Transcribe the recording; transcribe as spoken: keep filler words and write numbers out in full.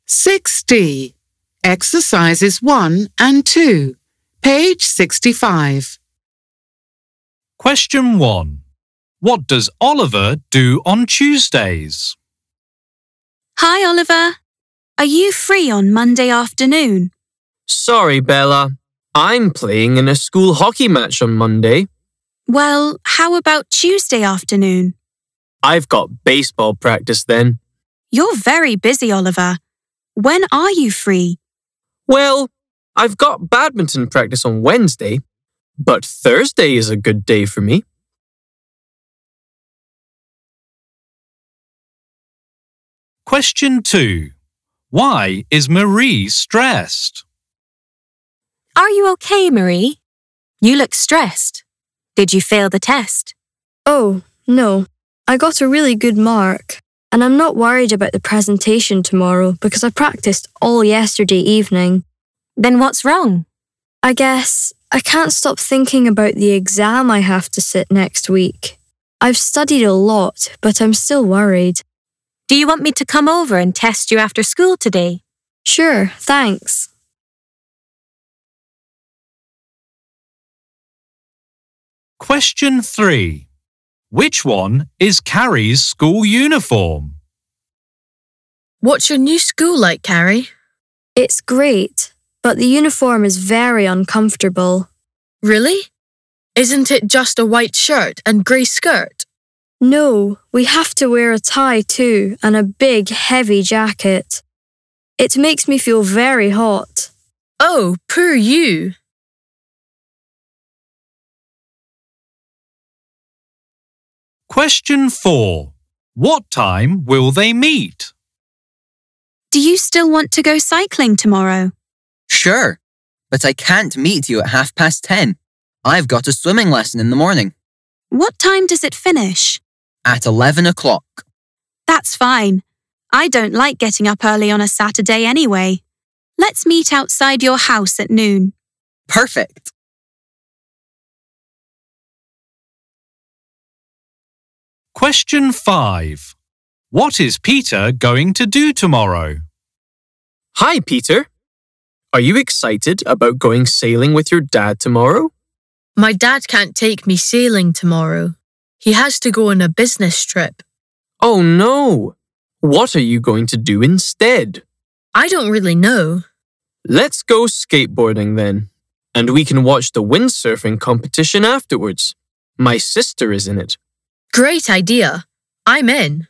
six D. Exercises one and two. Page sixty-five. Question one. What does Oliver do on Tuesdays? Hi, Oliver. Are you free on Monday afternoon? Sorry, Bella. I'm playing in a school hockey match on Monday. Well, how about Tuesday afternoon? I've got baseball practice then. You're very busy, Oliver. When are you free? Well, I've got badminton practice on Wednesday, but Thursday is a good day for me. Question two. Why is Marie stressed? Are you okay, Marie? You look stressed. Did you fail the test? Oh, no. I got a really good mark, and I'm not worried about the presentation tomorrow because I practiced all yesterday evening. Then what's wrong? I guess I can't stop thinking about the exam I have to sit next week. I've studied a lot, but I'm still worried. Do you want me to come over and test you after school today? Sure, thanks. Question three. Which one is Carrie's school uniform? What's your new school like, Carrie? It's great, but the uniform is very uncomfortable. Really? Isn't it just a white shirt and grey skirt? No, we have to wear a tie too and a big, heavy jacket. It makes me feel very hot. Oh, poor you. Question four. What time will they meet? Do you still want to go cycling tomorrow? Sure, but I can't meet you at half past ten. I've got a swimming lesson in the morning. What time does it finish? At eleven o'clock. That's fine. I don't like getting up early on a Saturday anyway. Let's meet outside your house at noon. Perfect. Question five. What is Peter going to do tomorrow? Hi, Peter. Are you excited about going sailing with your dad tomorrow? My dad can't take me sailing tomorrow. He has to go on a business trip. Oh no! What are you going to do instead? I don't really know. Let's go skateboarding then, and we can watch the windsurfing competition afterwards. My sister is in it. Great idea. I'm in.